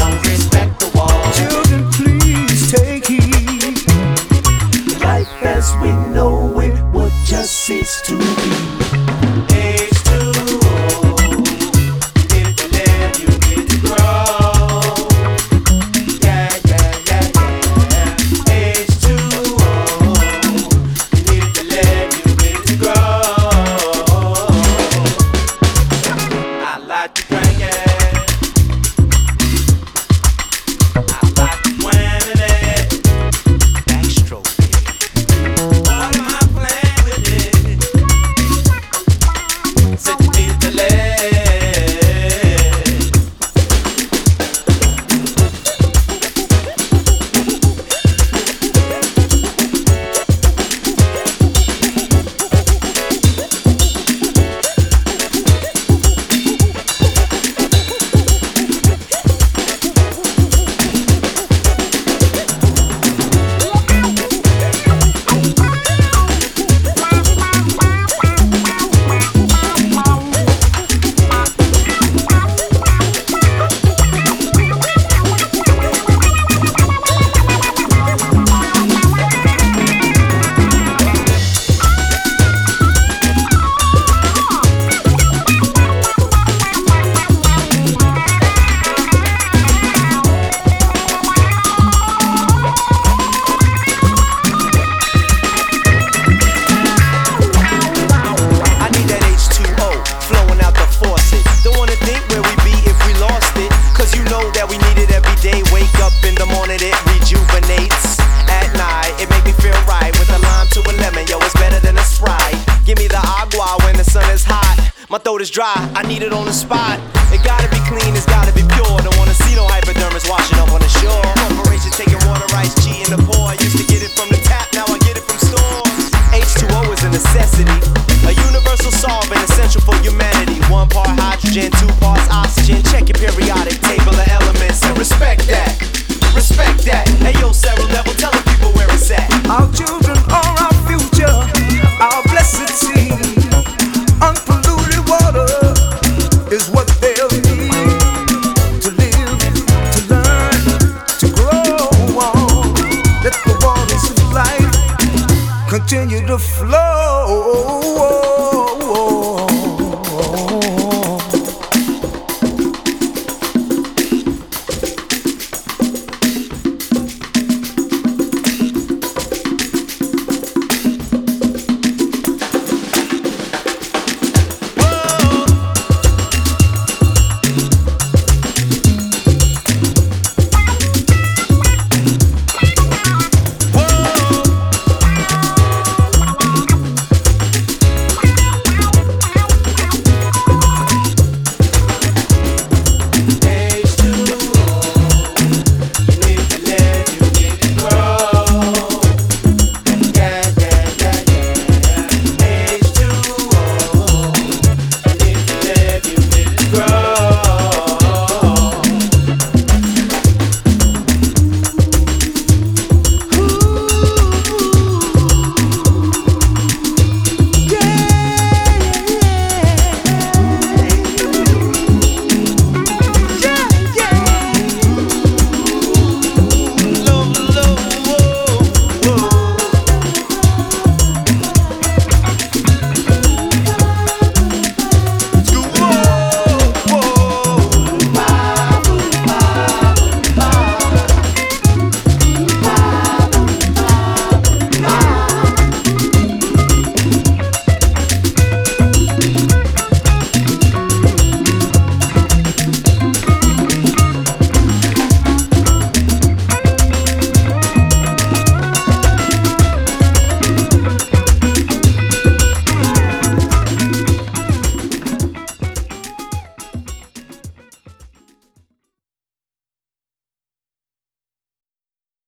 don't respect the wall. Children, please take heed. Life as we know it would just cease to be. My throat is dry, I need it on the spot. It gotta be clean, it's gotta be pure. Don't wanna see no hypodermis washing up on the shore. Corporations taking water rights, cheating the poor. I used to get it from the tap, now I get it from stores. H2O is a necessity, a universal solvent essential for humanity. 1 part hydrogen, 2 parts oxygen. Check your periodic table of elements and respect that. Respect that. Hey yo, Sarah Level, tell the people where it's at. Our children are our future, our blessed seed. Unpolluted water is what they'll need to live, to learn, to grow on. Let the waters of life continue to flow.